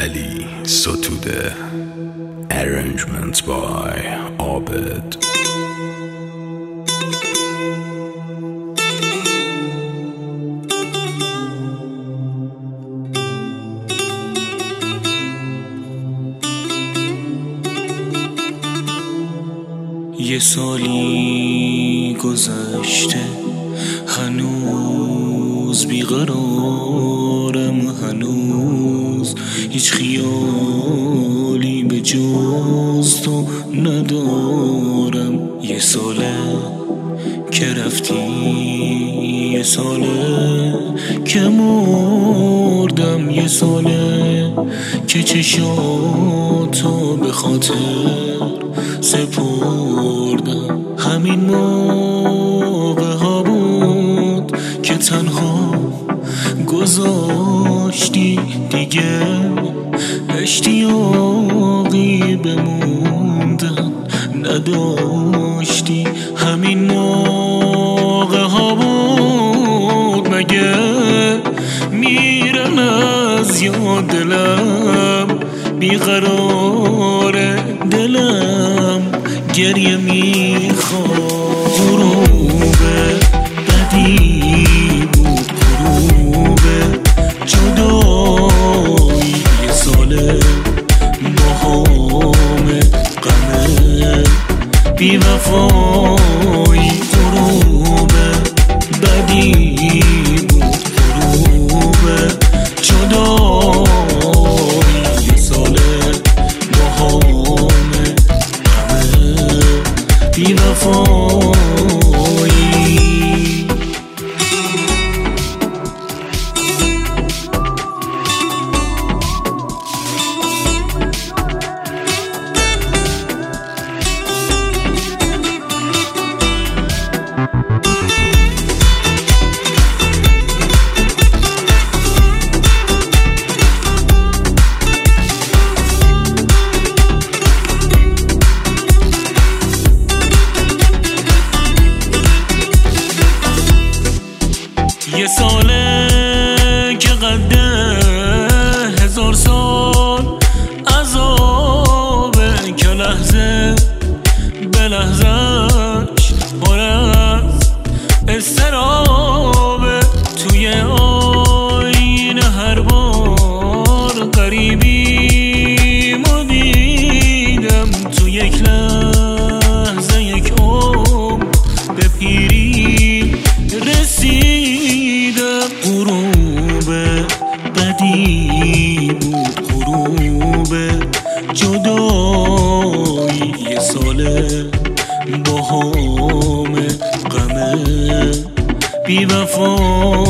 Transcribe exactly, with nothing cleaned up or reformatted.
علی ستوده. Arrangement by عابد. یه سالی گذشته، هنوز بیقرارم، هنوز هیچ خیالی به جز تو ندارم. یه ساله که رفتی، یه ساله که مردم، یه ساله که چشاتو به خاطر سپردم. همین موقع ها بود که تنها گذاشتی، دیگه اشتیاقی بموندن نداشتی. همین موقع ها بود مگه میرم از یاد دلم، بیقرار دلم گریه میخواد. غروب بدی بود، غروب جدایی، یه ساله باهام غمه بیوفایی. غروب بدی بود، غروب جدایی، یه ساله باهام غمه بیوفایی. یه ساله که قده هزار سال عذابه، که لحظه به لحظهش پر از اضطرابه. توی آینه هر بار غریبی مو دیدم، تو یک لحظه یک عمر به پیری رسیدم. غروب بدی بود، غروب جدایی، یه ساله باهام غمه بیوفایی.